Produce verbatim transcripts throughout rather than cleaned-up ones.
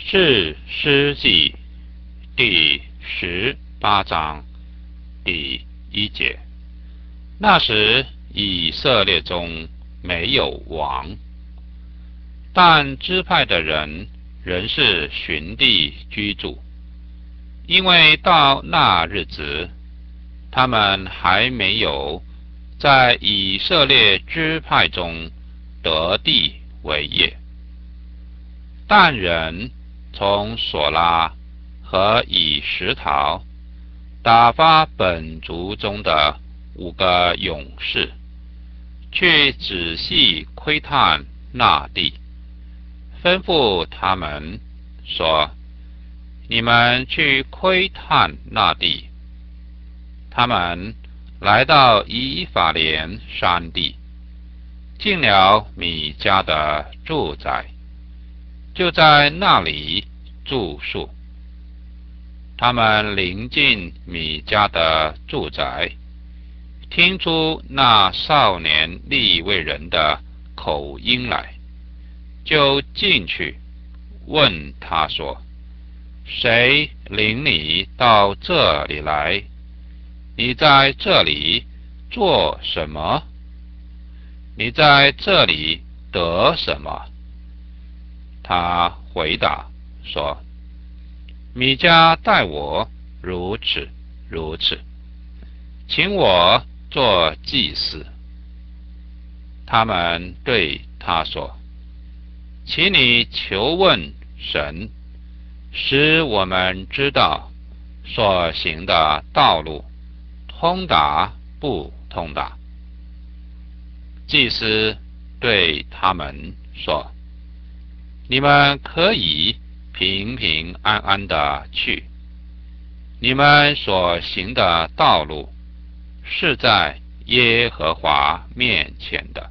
士师记第十八章第一节。那时以色列中没有王，但支派的人仍是寻地居住，因为到那日子，他们还没有在以色列支派中得地为业。但人从索拉和以实陶打发本族中的五个勇士，去仔细窥探那地，吩咐他们说：你们去窥探那地。他们来到以法莲山地，进了米迦的住宅，就在那里住宿。他们临近米迦的住宅，听出那少年利未人的口音来，就进去问他说：谁领你到这里来？你在这里做什么？你在这里得什么？他回答说：米迦待我如此如此，请我做祭司。他们对他说：请你求问神，使我们知道所行的道路通达不通达。祭司对他们说：你们可以平平安安地去，你们所行的道路是在耶和华面前的。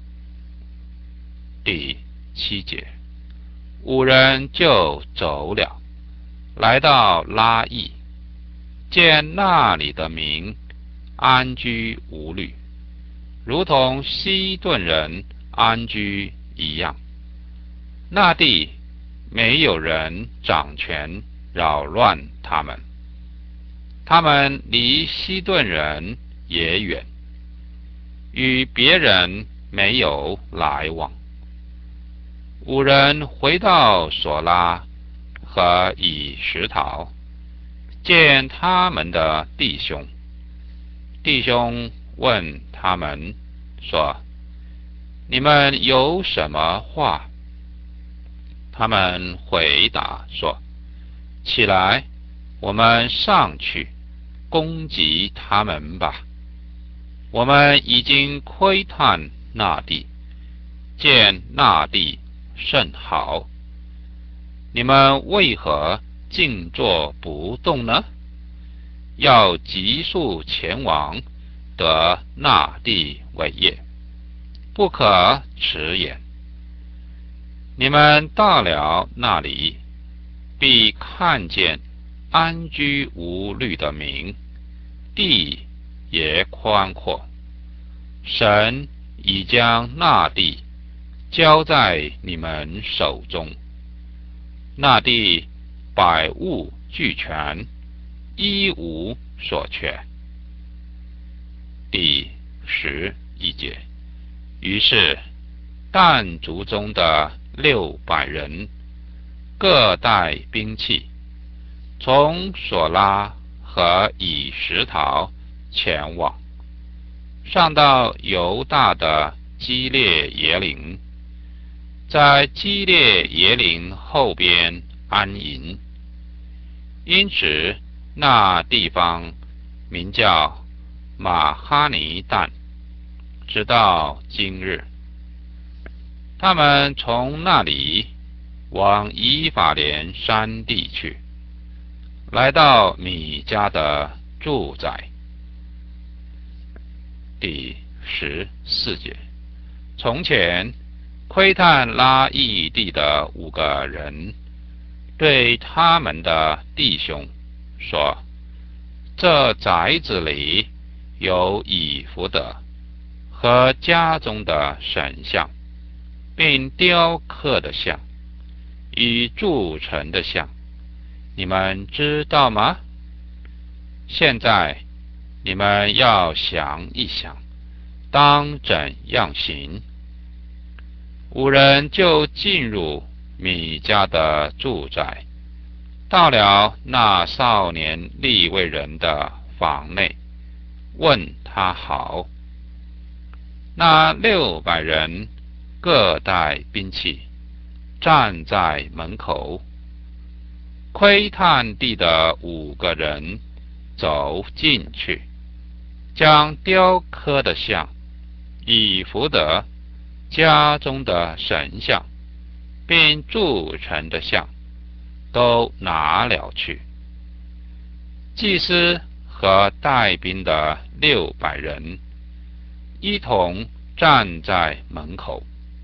第七节。五人就走了，来到拉邑，见那里的民安居无虑，如同西顿人安居一样。那地没有人掌权扰乱他们，他们离西顿人也远，与别人没有来往。五人回到索拉和以实陶，见他们的弟兄。弟兄问他们说：你们有什么话？他们回答说：起来，我们上去攻击他们吧。我们已经窥探那地，见那地甚好，你们为何静坐不动呢？要急速前往得那地为业，不可迟延。你们到了那里，必看见安居无虑的民，地也宽阔。神已将那地交在你们手中，那地百物俱全，一无所缺。第十一节。于是但族中的六百人各带兵器，从索拉和以实陶前往，上到犹大的基列耶林，在基列耶林后边安营。因此那地方名叫马哈尼但，直到今日。他们从那里往以法莲山地去，来到米迦的住宅。第十四节。从前窥探拉邑地的五个人对他们的弟兄说：这宅子里有以弗得和家中的神像，并雕刻的像， 已铸成的像，你们知道吗？现在你们要想一想，当怎样行？五人就进入米迦的住宅，到了那少年利未人的房内，问他好。那六百人各带兵器，站在门口。窥探地的五个人走进去，将雕刻的像、以弗得、家中的神像，并铸成的像都拿了去。祭司和带兵的六百人一同站在门口。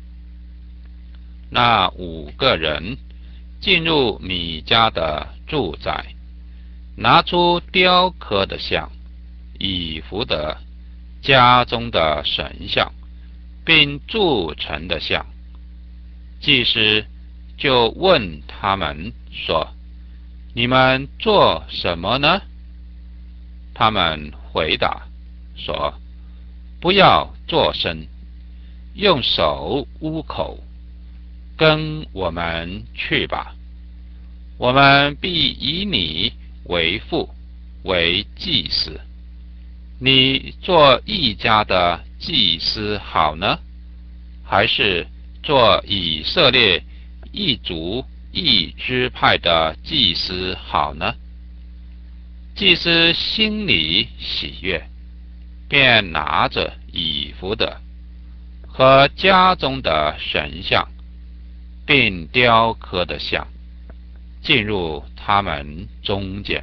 那五个人进入米迦的住宅，拿出雕刻的像、以弗得、家中的神像，并铸成的像。祭司就问他们说：“你们做什么呢？”他们回答说：“不要作声，用手捂口，跟我们去吧。我们必以你为父，为祭司。你做一家的祭司好呢，还是做以色列一族一支派的祭司好呢？”祭司心里喜悦，便拿着以弗得和家中的神像，并雕刻的像，进入他们中间。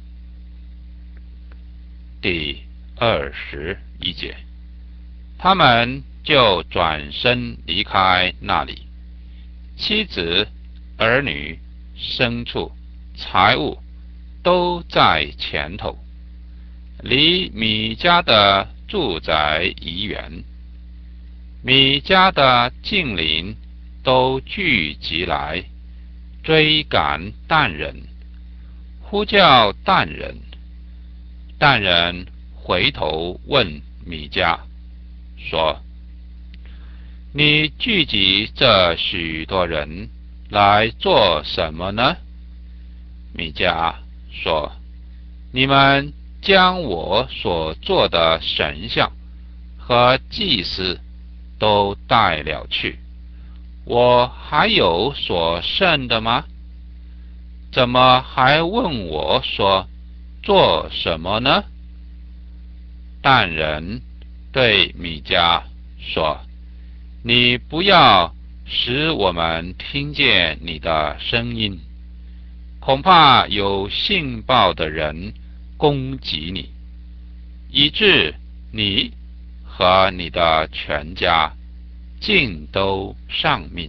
第二十一节，他们就转身离开那里，妻子、儿女、牲畜、财物都在前头，离米迦的住宅已远。米迦的近邻都聚集来，追赶但人，呼叫但人。但人回头问米迦说：“你聚集这许多人来做什么呢？”米迦说：“你们将我所做的神像和祭司都带了去，我还有所剩的吗？怎么还问我说做什么呢？”但人对米迦说：“你不要使我们听见你的声音，恐怕有信报的人攻击你，以致你和你的全家尽都丧命。”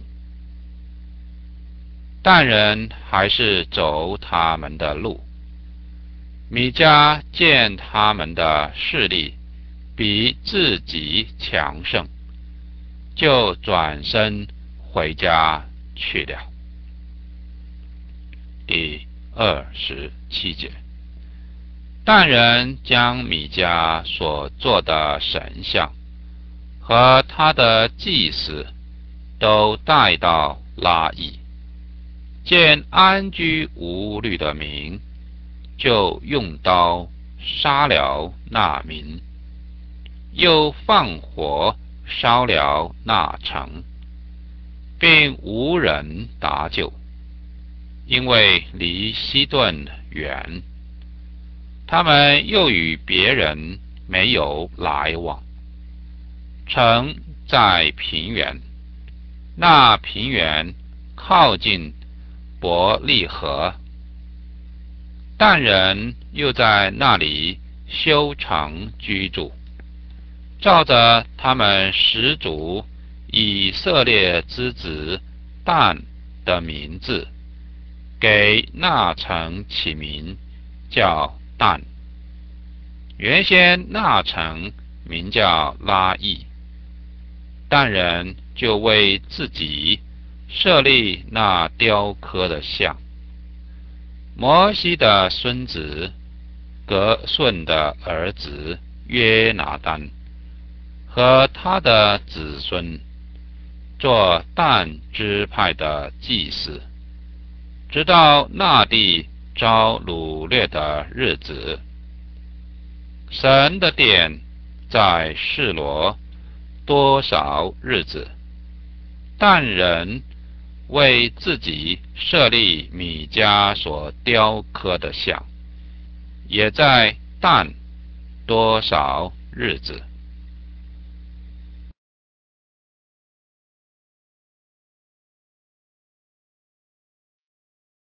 但人还是走他们的路。米迦见他们的势力比自己强盛，就转身回家去了。第二十七节，但人将米迦所做的神像和他的祭司都带到拉邑，见安居无虑的民，就用刀杀了那民，又放火烧了那城，并无人搭救，因为离西顿远。他们又与别人没有来往。城在平原，那平原靠近伯利河。但人又在那里修城居住，照着他们始祖以色列之子但的名字，给那城起名叫但。原先那城名叫拉邑，但人就为自己设立那雕刻的像。摩西的孙子革顺的儿子约拿单和他的子孙做但支派的祭司，直到那地遭掳掠的日子。神的殿在示罗多少日子？但人为自己设立米迦所雕刻的像，也在但多少日子？